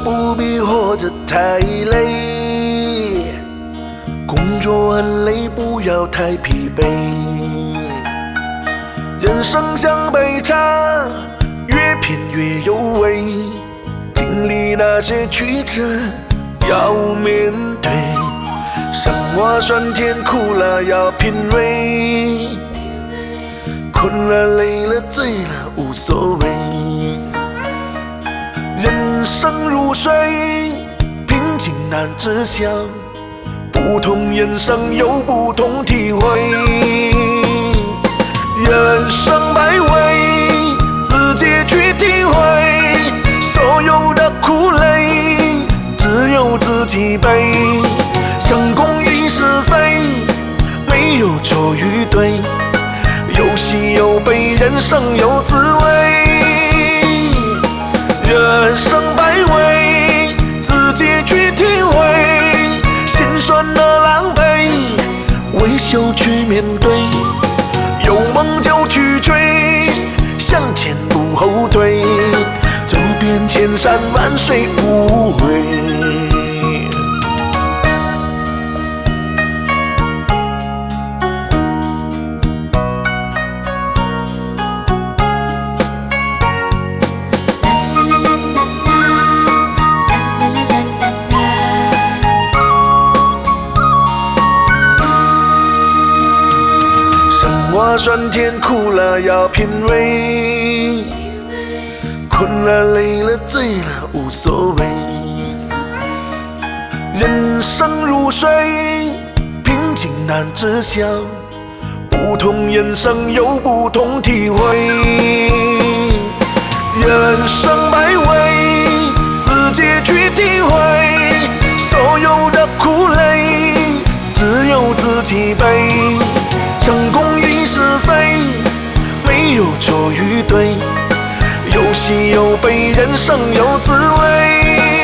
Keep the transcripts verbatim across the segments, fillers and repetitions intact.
不必活着太累，工作很累，不要太疲惫。人生像杯茶，越品越有味。经历那些曲折，要面对。生活酸甜苦辣要品味，困了累了醉了无所谓。人生如水，平静难知晓，不同人生有不同体会。人生百味，自己去体会，所有的苦累只有自己背。成功与是非，没有错与对，有喜有悲，人生有滋味。人生百味，自己去体会，心酸的狼狈，微笑去面对。有梦就去追，向前不后退，走遍千山万水无悔。酸甜苦辣要品味，困了累了醉了无所谓。人生如水，平静难知晓，不同人生有不同体会。人生百味，自己去体会，所有的苦累只有自己背。成功与是非，没有错与对，有喜有悲，人生有滋味。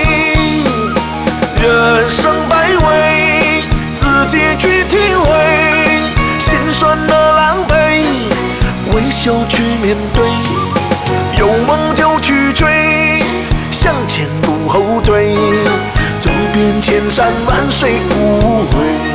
人生百味，自己去体会，心酸的狼狈，微笑去面对。有梦就去追，向前不后退，走遍千山万水无悔。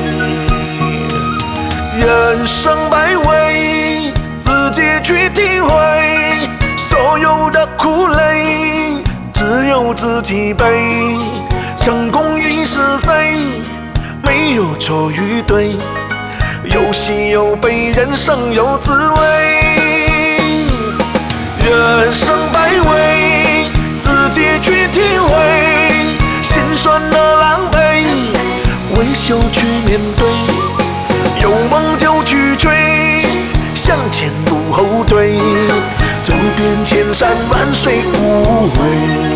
人生百味，自己去体会，所有的苦累只有自己背。成功与是非，没有错与对，有喜有悲，人生有滋味。人生百味，自己去体会，心酸的狼狈，微笑去面对。有梦就去追，向前不后退，走遍千山万水无悔。